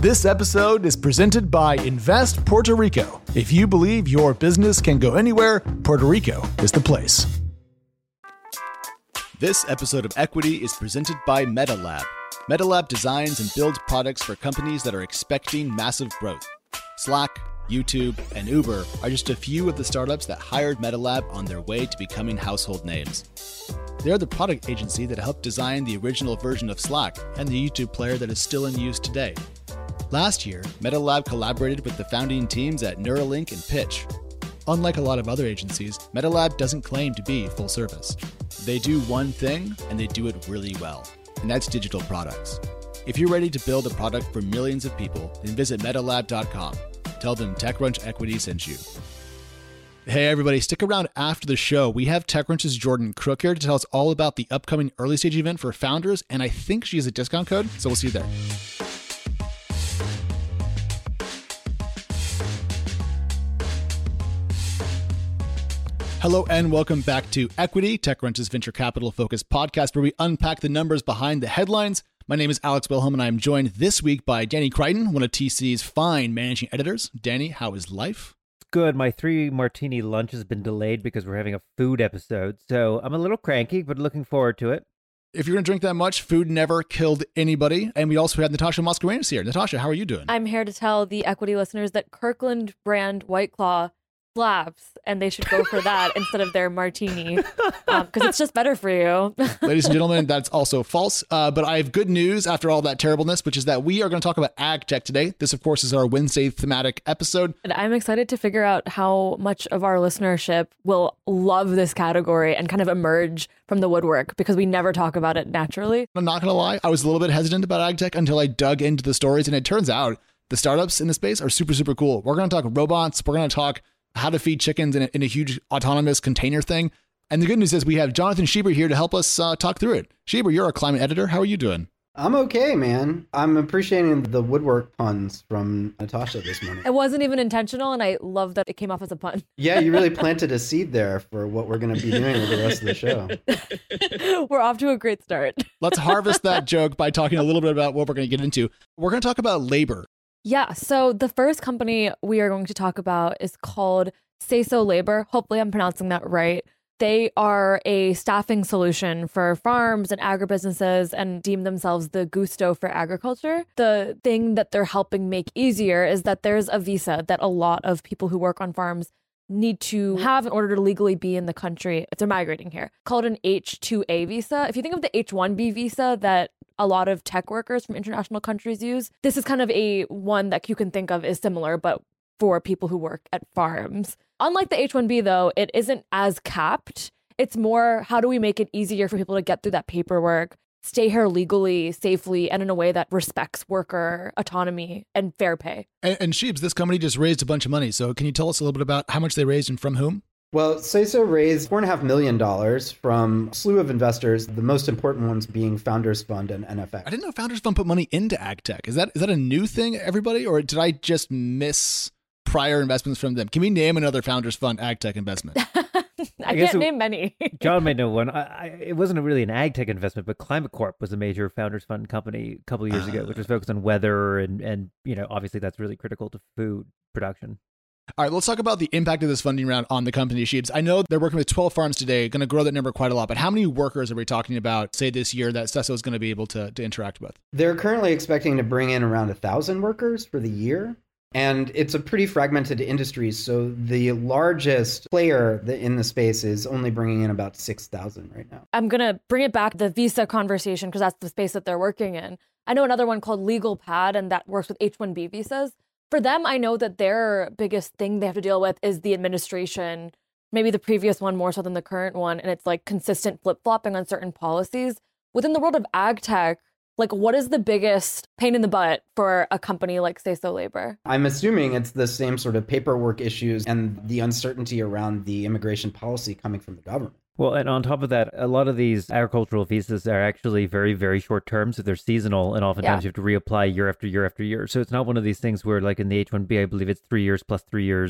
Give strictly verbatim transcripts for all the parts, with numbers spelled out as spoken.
This episode is presented by Invest Puerto Rico. If you believe your business can go anywhere, Puerto Rico is the place. This episode of Equity is presented by MetaLab. MetaLab designs and builds products for companies that are expecting massive growth. Slack, YouTube, and Uber are just a few of the startups that hired MetaLab on their way to becoming household names. They're the product agency that helped design the original version of Slack and the YouTube player that is still in use today. Last year, MetaLab collaborated with the founding teams at Neuralink and Pitch. Unlike a lot of other agencies, MetaLab doesn't claim to be full service. They do one thing, and they do it really well, and that's digital products. If you're ready to build a product for millions of people, then visit metalab dot com. Tell them TechCrunch Equity sent you. Hey everybody, stick around after the show. We have TechCrunch's Jordan Crook here to tell us all about the upcoming early stage event for founders, and I think she has a discount code, so we'll see you there. Hello and welcome back to Equity, TechCrunch's venture capital focused podcast where we unpack the numbers behind the headlines. My name is Alex Wilhelm and I'm joined this week by Danny Crichton, one of T C's fine managing editors. Danny, how is life? Good. My three martini lunch has been delayed because we're having a food episode, so I'm a little cranky, but looking forward to it. If you're going to drink that much, food never killed anybody. And we also have Natasha Mascarenas here. Natasha, how are you doing? I'm here to tell the Equity listeners that Kirkland brand White Claw slaps, and they should go for that instead of their martini, because um, it's just better for you. Ladies and gentlemen, that's also false. Uh, but I have good news after all that terribleness, which is that we are going to talk about ag tech today. This, of course, is our Wednesday thematic episode. And I'm excited to figure out how much of our listenership will love this category and kind of emerge from the woodwork, because we never talk about it naturally. I'm not going to lie. I was a little bit hesitant about ag tech until I dug into the stories, and it turns out the startups in the space are super, super cool. We're going to talk robots. We're going to talk how to feed chickens in a, in a huge autonomous container thing. And the good news is we have Jonathan Schieber here to help us uh, talk through it. Schieber, you're our climate editor. How are you doing? I'm okay, man. I'm appreciating the woodwork puns from Natasha this morning. It wasn't even intentional, and I love that it came off as a pun. Yeah, you really planted a seed there for what we're going to be doing with the rest of the show. We're off to a great start. Let's harvest that joke by talking a little bit about what we're going to get into. We're going to talk about labor. Yeah, so the first company we are going to talk about is called Sayso Labor. Hopefully I'm pronouncing that right. They are a staffing solution for farms and agribusinesses and deem themselves the Gusto for agriculture. The thing that they're helping make easier is that there's a visa that a lot of people who work on farms need to have in order to legally be in the country if they're migrating here, called an H two A visa. If you think of the H one B visa that a lot of tech workers from international countries use, this is kind of a one that you can think of as similar, but for people who work at farms. Unlike the H one B, though, it isn't as capped. It's more, how do we make it easier for people to get through that paperwork, stay here legally, safely, and in a way that respects worker autonomy and fair pay. And, and Sheebs, this company just raised a bunch of money. So can you tell us a little bit about how much they raised and from whom? Well, Sayso raised four point five million dollars from a slew of investors, the most important ones being Founders Fund and N F X. I didn't know Founders Fund put money into ag tech. Is that is that a new thing, everybody? Or did I just miss prior investments from them? Can we name another Founders Fund ag tech investment? I, I can't it, name many. John may know one. I, I, it wasn't really an ag tech investment, but Climate Corp was a major Founders Fund company a couple of years uh, ago, which was focused on weather and, and, you know, obviously that's really critical to food production. All right, let's talk about the impact of this funding round on the company, Sheebs. I know they're working with twelve farms today, going to grow that number quite a lot, but how many workers are we talking about, say, this year that Sayso is going to be able to, to interact with? They're currently expecting to bring in around one thousand workers for the year. And it's a pretty fragmented industry. So the largest player in the space is only bringing in about six thousand right now. I'm going to bring it back to the visa conversation because that's the space that they're working in. I know another one called LegalPad, and that works with H one B visas. For them, I know that their biggest thing they have to deal with is the administration, maybe the previous one more so than the current one. And it's like consistent flip-flopping on certain policies. Within the world of ag tech, like, what is the biggest pain in the butt for a company like Sayso Labor? I'm assuming it's the same sort of paperwork issues and the uncertainty around the immigration policy coming from the government. Well, and on top of that, a lot of these agricultural visas are actually very, very short term. So they're seasonal, and oftentimes yeah. you have to reapply year after year after year. So it's not one of these things where, like in the H one B, I believe it's three years plus three years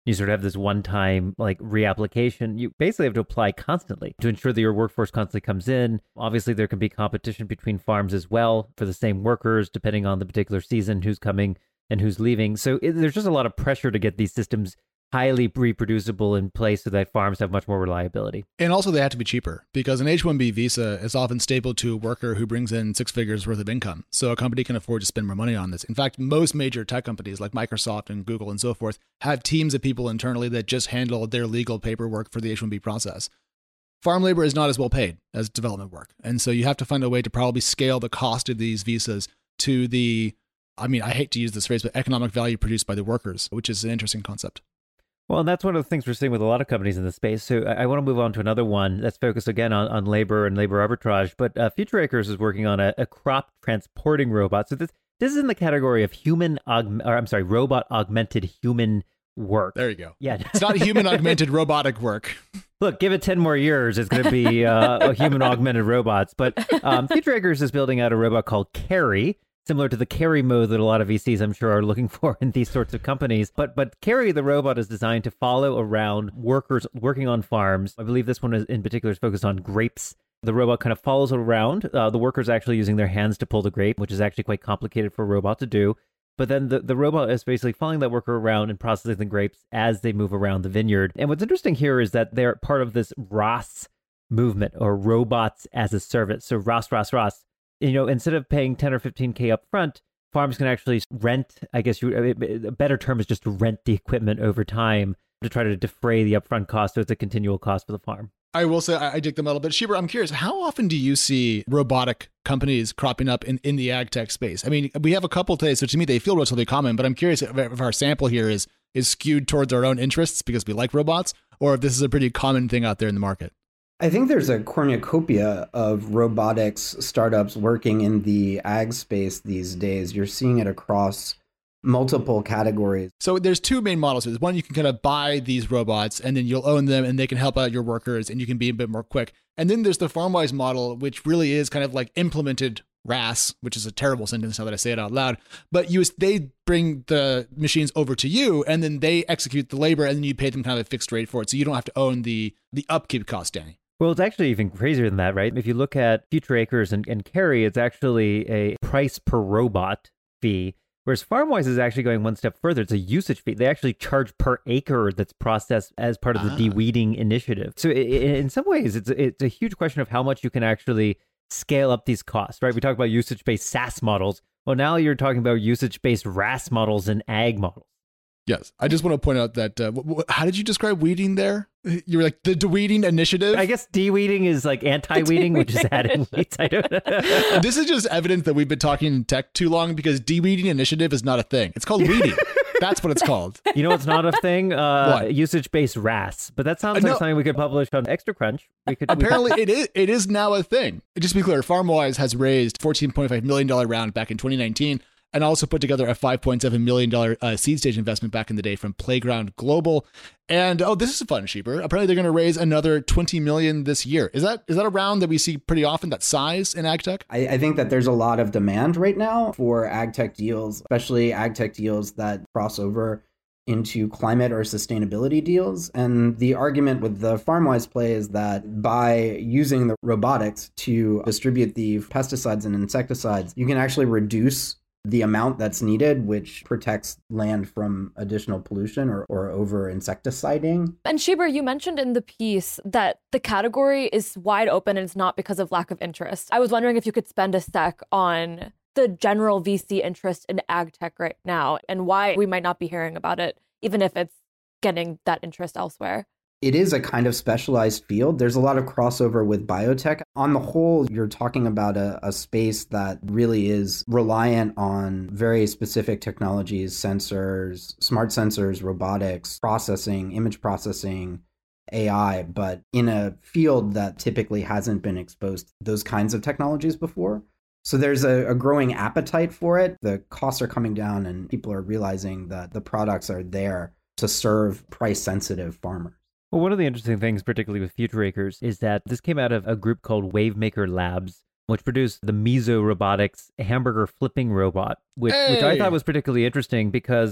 You sort of have this one-time like reapplication. You basically have to apply constantly to ensure that your workforce constantly comes in. Obviously, there can be competition between farms as well for the same workers, depending on the particular season, who's coming and who's leaving. So it, there's just a lot of pressure to get these systems highly reproducible in place so that farms have much more reliability. And also they have to be cheaper because an H one B visa is often stapled to a worker who brings in six figures worth of income. So a company can afford to spend more money on this. In fact, most major tech companies like Microsoft and Google and so forth have teams of people internally that just handle their legal paperwork for the H one B process. Farm labor is not as well paid as development work. And so you have to find a way to probably scale the cost of these visas to the, I mean, I hate to use this phrase, but economic value produced by the workers, which is an interesting concept. Well, and that's one of the things we're seeing with a lot of companies in the space. So I, I want to move on to another one that's focused again on, on labor and labor arbitrage. But uh, Future Acres is working on a, a crop transporting robot. So this this is in the category of human, aug- or I'm sorry, robot augmented human work. There you go. Yeah, it's not human augmented robotic work. Look, give it ten more years, it's going to be uh, a human augmented robots. But um, Future Acres is building out a robot called Carry, similar to the carry mode that a lot of V Cs, I'm sure, are looking for in these sorts of companies. But but Carry, the robot, is designed to follow around workers working on farms. I believe this one is, in particular is focused on grapes. The robot kind of follows around. Uh, the workers actually using their hands to pull the grape, which is actually quite complicated for a robot to do. But then the, the robot is basically following that worker around and processing the grapes as they move around the vineyard. And what's interesting here is that they're part of this R O S movement, or robots as a service. So R O S, R O S, R O S. You know, instead of paying ten or fifteen K up front, farms can actually rent, I guess you, a better term is just to rent the equipment over time to try to defray the upfront cost. So it's a continual cost for the farm. I will say I dig them a little bit. Sheber, I'm curious, how often do you see robotic companies cropping up in, in the ag tech space? I mean, we have a couple today, so to me, they feel relatively common, but I'm curious if, if our sample here is, is skewed towards our own interests because we like robots, or if this is a pretty common thing out there in the market. I think there's a cornucopia of robotics startups working in the ag space these days. You're seeing it across multiple categories. So there's two main models. There's one, you can kind of buy these robots and then you'll own them and they can help out your workers and you can be a bit more quick. And then there's the FarmWise model, which really is kind of like implemented R A S, which is a terrible sentence now that I say it out loud. But you, they bring the machines over to you and then they execute the labor and then you pay them kind of a fixed rate for it. So you don't have to own the, the upkeep cost, Danny. Well, it's actually even crazier than that, right? If you look at Future Acres and, and Carry, it's actually a price per robot fee, whereas FarmWise is actually going one step further. It's a usage fee. They actually charge per acre that's processed as part of the ah. de-weeding initiative. So it, it, in some ways, it's, it's a huge question of how much you can actually scale up these costs, right? We talk about usage-based SaaS models. Well, now you're talking about usage-based R A S models and ag models. Yes. I just want to point out that, uh, w- w- how did you describe weeding there? You were like, the de-weeding initiative? I guess de-weeding is like anti-weeding, which is adding weeds. I don't know. This is just evidence that we've been talking in tech too long because de-weeding initiative is not a thing. It's called weeding. That's what it's called. You know what's not a thing? Uh, what? Usage-based R A S. But that sounds Uh, like no. something we could publish on Extra Crunch. We could, Apparently, we could... it is it is now a thing. Just to be clear, FarmWise has raised fourteen point five million dollars round back in twenty nineteen and also put together a five point seven million dollars uh, seed stage investment back in the day from Playground Global. And oh, this is a fun, Sheber. Apparently, they're going to raise another twenty million dollars this year. Is that is that a round that we see pretty often, that size in ag tech? I, I think that there's a lot of demand right now for ag tech deals, especially ag tech deals that cross over into climate or sustainability deals. And the argument with the FarmWise play is that by using the robotics to distribute the pesticides and insecticides, you can actually reduce the amount that's needed, which protects land from additional pollution or, or over insecticiding. And Sheber, you mentioned in the piece that the category is wide open and it's not because of lack of interest. I was wondering if you could spend a sec on the general V C interest in ag tech right now and why we might not be hearing about it, even if it's getting that interest elsewhere. It is a kind of specialized field. There's a lot of crossover with biotech. On the whole, you're talking about a, a space that really is reliant on very specific technologies, sensors, smart sensors, robotics, processing, image processing, A I, but in a field that typically hasn't been exposed to those kinds of technologies before. So there's a, a growing appetite for it. The costs are coming down and people are realizing that the products are there to serve price-sensitive farmers. Well, one of the interesting things, particularly with Future Acres, is that this came out of a group called Wavemaker Labs, which produced the Miso Robotics hamburger flipping robot, which, hey! which I thought was particularly interesting because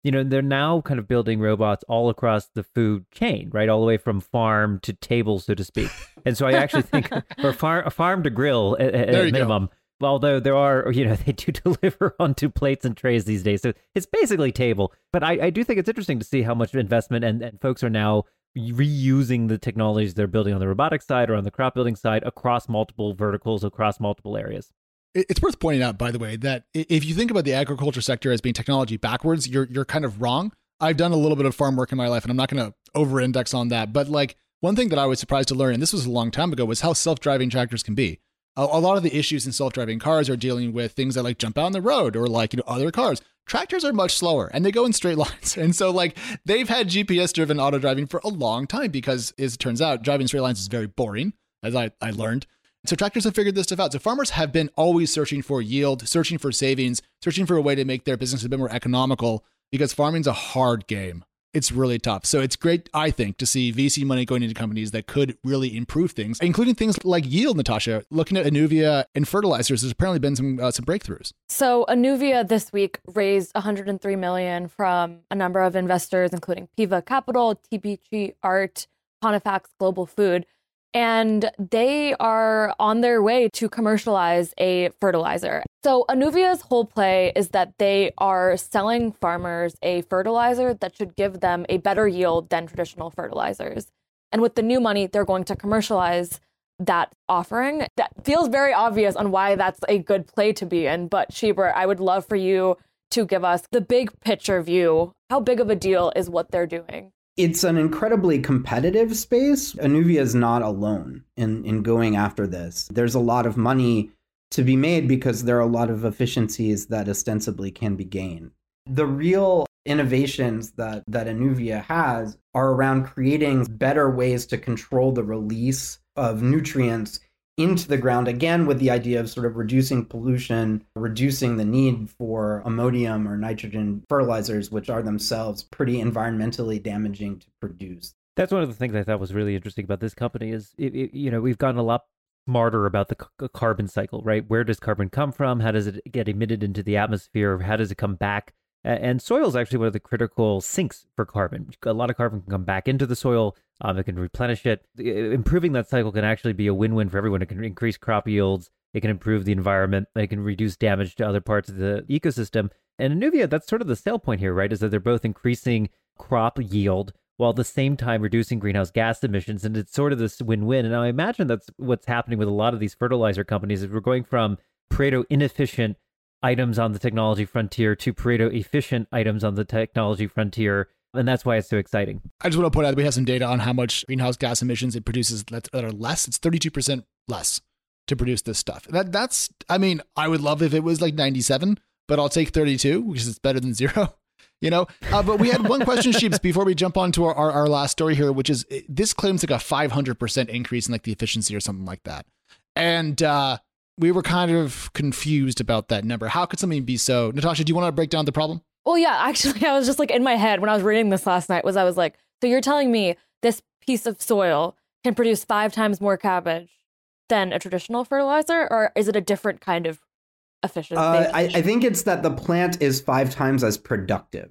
you know, they're now kind of building robots all across the food chain, right? All the way from farm to table, so to speak. And so I actually think, or farm, farm to grill at, at minimum. Go. Although there are, you know, they do deliver onto plates and trays these days. So it's basically table. But I, I do think it's interesting to see how much investment and, and folks are now reusing the technologies they're building on the robotics side or on the crop building side across multiple verticals, across multiple areas. It's worth pointing out, by the way, that if you think about the agriculture sector as being technology backwards, you're you're kind of wrong. I've done a little bit of farm work in my life, and I'm not going to over-index on that. But like one thing that I was surprised to learn, and this was a long time ago, was how self-driving tractors can be. A, a lot of the issues in self-driving cars are dealing with things that like jump out on the road or like, you know, other cars. Tractors are much slower and they go in straight lines. And so like they've had G P S-driven auto driving for a long time because, as it turns out, driving straight lines is very boring, as I, I learned. So tractors have figured this stuff out. So farmers have been always searching for yield, searching for savings, searching for a way to make their business a bit more economical because farming's a hard game. It's really tough. So it's great, I think, to see V C money going into companies that could really improve things, including things like yield, Natasha. Looking at Anuvia and fertilizers, there's apparently been some uh, some breakthroughs. So Anuvia this week raised one hundred three million dollars from a number of investors, including Piva Capital, T B G Art, Conifax Global Food. And they are on their way to commercialize a fertilizer. So Anuvia's whole play is that they are selling farmers a fertilizer that should give them a better yield than traditional fertilizers. And with the new money, they're going to commercialize that offering. That feels very obvious on why that's a good play to be in. But Cheever, I would love for you to give us the big picture view. How big of a deal is what they're doing? It's an incredibly competitive space. Anuvia is not alone in, in going after this. There's a lot of money to be made because there are a lot of efficiencies that ostensibly can be gained. The real innovations that, that Anuvia has are around creating better ways to control the release of nutrients into the ground, again, with the idea of sort of reducing pollution, reducing the need for ammonium or nitrogen fertilizers, which are themselves pretty environmentally damaging to produce. That's one of the things I thought was really interesting about this company is, it, it, you know, we've gotten a lot smarter about the c- carbon cycle, right? Where does carbon come from? How does it get emitted into the atmosphere? How does it come back? And soil is actually one of the critical sinks for carbon. A lot of carbon can come back into the soil. Um, it can replenish it. Improving that cycle can actually be a win-win for everyone. It can increase crop yields. It can improve the environment. It can reduce damage to other parts of the ecosystem. And Anuvia, that's sort of the sale point here, right? Is that they're both increasing crop yield while at the same time reducing greenhouse gas emissions. And it's sort of this win-win. And I imagine that's what's happening with a lot of these fertilizer companies is we're going from Pareto inefficient items on the technology frontier to Pareto efficient items on the technology frontier. And that's why it's so exciting. I just want to point out that we have some data on how much greenhouse gas emissions it produces that are less. It's thirty-two percent less to produce this stuff. That That's, I mean, I would love if it was like ninety-seven, but I'll take thirty-two because it's better than zero. You know, uh, but we had one question, Sheeps, before we jump on to our, our, our last story here, which is this claims like a five hundred percent increase in like the efficiency or something like that. And uh, we were kind of confused about that number. How could something be so? Natasha, do you want to break down the problem? Well, yeah, actually, I was just like in my head when I was reading this last night was I was like, so you're telling me this piece of soil can produce five times more cabbage than a traditional fertilizer, or is it a different kind of efficiency? Uh, I, I think it's that the plant is five times as productive.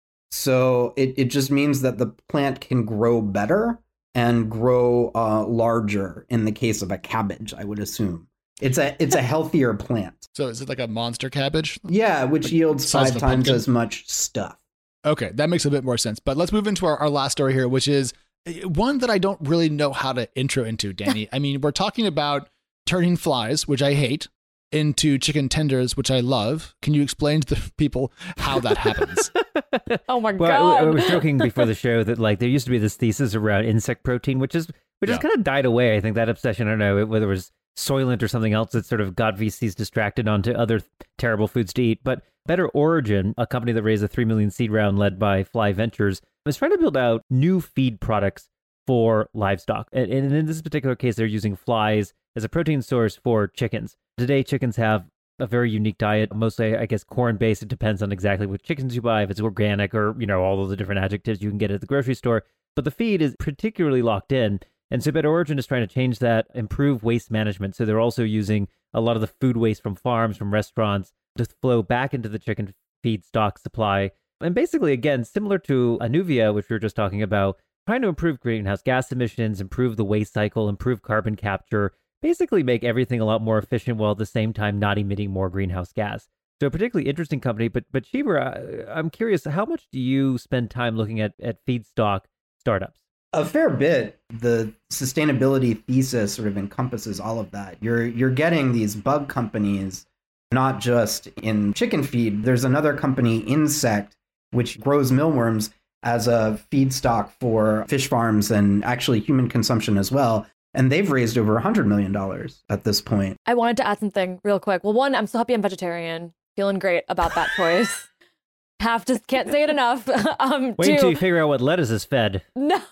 So it, it just means that the plant can grow better and grow uh, larger in the case of a cabbage, I would assume. It's a it's a healthier plant. So is it like a monster cabbage? Yeah, which like yields five times pumpkin? as much stuff. Okay, that makes a bit more sense. But let's move into our, our last story here, which is one that I don't really know how to intro into, Danny. I mean, we're talking about turning flies, which I hate, into chicken tenders, which I love. Can you explain to the people how that happens? Oh my well, God. I, I was joking before the show that like there used to be this thesis around insect protein, which is which Yeah. has kind of died away. I think that obsession, I don't know, whether it was Soylent or something else that sort of got V Cs distracted onto other terrible foods to eat. But Better Origin, a company that raised a three million seed round led by Fly Ventures, is trying to build out new feed products for livestock. And, and in this particular case, they're using flies as a protein source for chickens. Today, chickens have a very unique diet, mostly, I guess, corn-based. It depends on exactly which chickens you buy, if it's organic or, you know, all of the different adjectives you can get at the grocery store. But the feed is particularly locked in. And so Better Origin is trying to change that, improve waste management. So they're also using a lot of the food waste from farms, from restaurants, to flow back into the chicken feed stock supply And basically, again, similar to Anuvia, which we were just talking about, trying to improve greenhouse gas emissions, improve the waste cycle, improve carbon capture, basically make everything a lot more efficient while at the same time not emitting more greenhouse gas. So a particularly interesting company. But but Cheever, I'm curious, how much do you spend time looking at, at feedstock startups? A fair bit. The sustainability thesis sort of encompasses all of that. You're you're getting these bug companies, not just in chicken feed. There's another company, Insect, which grows mealworms as a feedstock for fish farms and actually human consumption as well. And they've raised over one hundred million dollars at this point. I wanted to add something real quick. Well, one, I'm so happy I'm vegetarian. Feeling great about that choice. Have to, can't say it enough. Um, Wait two, until you figure out what lettuce is fed. No.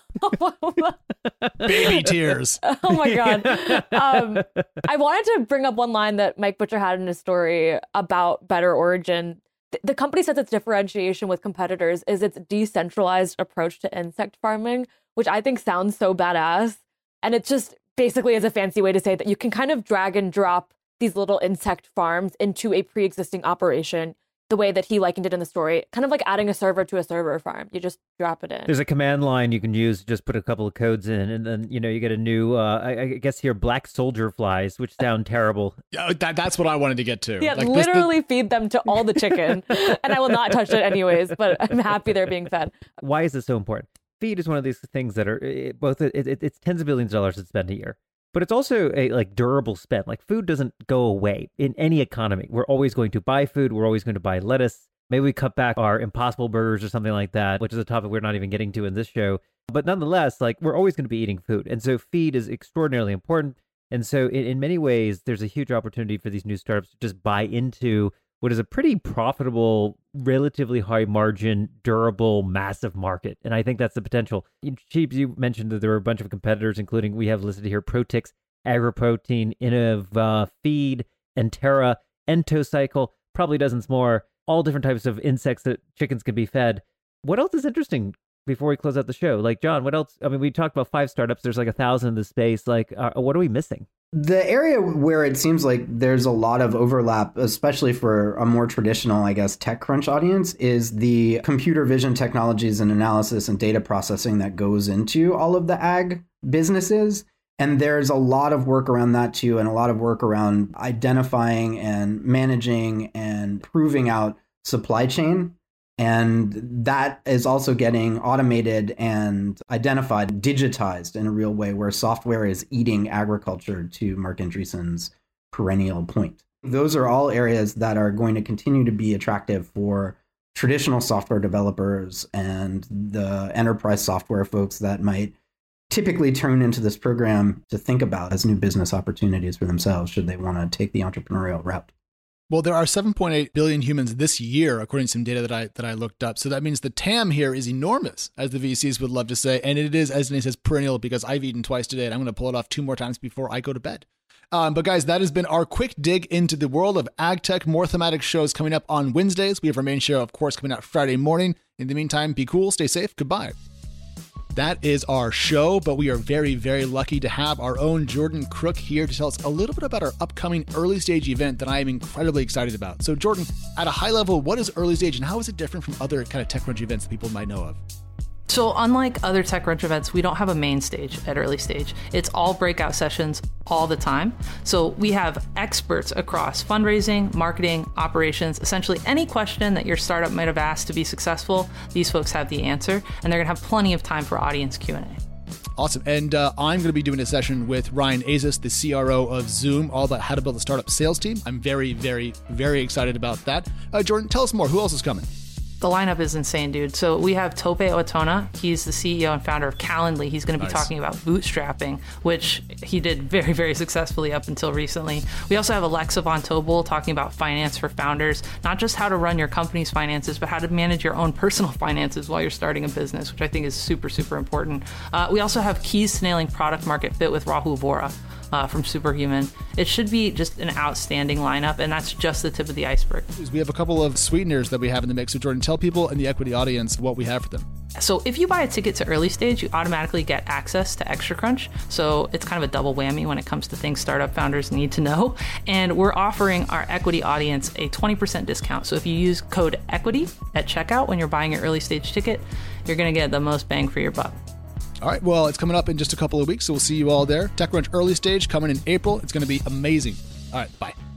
Baby tears. Oh my God. Um, I wanted to bring up one line that Mike Butcher had in his story about Better Origin. The, the company says its differentiation with competitors is its decentralized approach to insect farming, which I think sounds so badass. And it just basically is a fancy way to say that you can kind of drag and drop these little insect farms into a pre-existing operation, the way that he likened it in the story, kind of like adding a server to a server farm. You just drop it in. There's a command line you can use, just put a couple of codes in, and then, you know, you get a new, uh, I, I guess here, black soldier flies, which sound terrible. Yeah, that, that's what I wanted to get to. Yeah, like literally this, the... feed them to all the chicken. And I will not touch it anyways, but I'm happy they're being fed. Why is this so important? Feed is one of these things that are it, both, it, it, it's tens of billions of dollars to spend a year. But it's also a like durable spend. Like food doesn't go away in any economy. We're always going to buy food. We're always going to buy lettuce. Maybe we cut back our Impossible Burgers or something like that, which is a topic we're not even getting to in this show. But nonetheless, like we're always going to be eating food. And so feed is extraordinarily important. And so in, in many ways, there's a huge opportunity for these new startups to just buy into what is a pretty profitable, relatively high margin, durable, massive market. And I think that's the potential. Cheeps, you mentioned that there were a bunch of competitors, including we have listed here Protix, AgroProtein, Innov, uh, Feed, Enterra, Entocycle, probably dozens more, all different types of insects that chickens can be fed. What else is interesting before we close out the show? Like, John, what else? I mean, we talked about five startups. There's like a thousand in the space. Like, uh, what are we missing? The area where it seems like there's a lot of overlap, especially for a more traditional, I guess, TechCrunch audience, is the computer vision technologies and analysis and data processing that goes into all of the ag businesses. And there's a lot of work around that too, and a lot of work around identifying and managing and proving out supply chain. And that is also getting automated and identified, digitized in a real way, where software is eating agriculture, to Marc Andreessen's perennial point. Those are all areas that are going to continue to be attractive for traditional software developers and the enterprise software folks that might typically turn into this program to think about as new business opportunities for themselves, should they want to take the entrepreneurial route. Well, there are seven point eight billion humans this year, according to some data that I that I looked up. So that means the T A M here is enormous, as the V Cs would love to say. And it is, as Nate says, perennial, because I've eaten twice today, and I'm going to pull it off two more times before I go to bed. Um, but guys, that has been our quick dig into the world of ag tech. More thematic shows coming up on Wednesdays. We have our main show, of course, coming out Friday morning. In the meantime, be cool, stay safe, goodbye. That is our show, but we are very, very lucky to have our own Jordan Crook here to tell us a little bit about our upcoming early stage event that I am incredibly excited about. So Jordan, at a high level, what is early stage and how is it different from other kind of TechCrunch events that people might know of? So unlike other TechCrunch events, we don't have a main stage at early stage. It's all breakout sessions all the time. So we have experts across fundraising, marketing, operations, essentially any question that your startup might have asked to be successful, these folks have the answer, and they're gonna have plenty of time for audience Q and A. Awesome. And uh, I'm going to be doing a session with Ryan Azis, the C R O of Zoom, all about how to build a startup sales team. I'm very, very, very excited about that. Uh, Jordan, tell us more. Who else is coming? The lineup is insane, dude. So we have Tope Otona. He's the C E O and founder of Calendly. He's going to be nice. talking about bootstrapping, which he did very, very successfully up until recently. We also have Alexa Von Tobel talking about finance for founders, not just how to run your company's finances, but how to manage your own personal finances while you're starting a business, which I think is super, super important. Uh, we also have keys to nailing product market fit with Rahul Vora. Uh, from Superhuman. It should be just an outstanding lineup, and that's just the tip of the iceberg. We have a couple of sweeteners that we have in the mix. So Jordan, tell people in the equity audience what we have for them. So if you buy a ticket to early stage, you automatically get access to Extra Crunch. So it's kind of a double whammy when it comes to things startup founders need to know. And we're offering our equity audience a twenty percent discount. So if you use code EQUITY at checkout when you're buying your early stage ticket, you're going to get the most bang for your buck. All right, well, it's coming up in just a couple of weeks, so we'll see you all there. TechCrunch Early Stage coming in April. It's going to be amazing. All right, bye.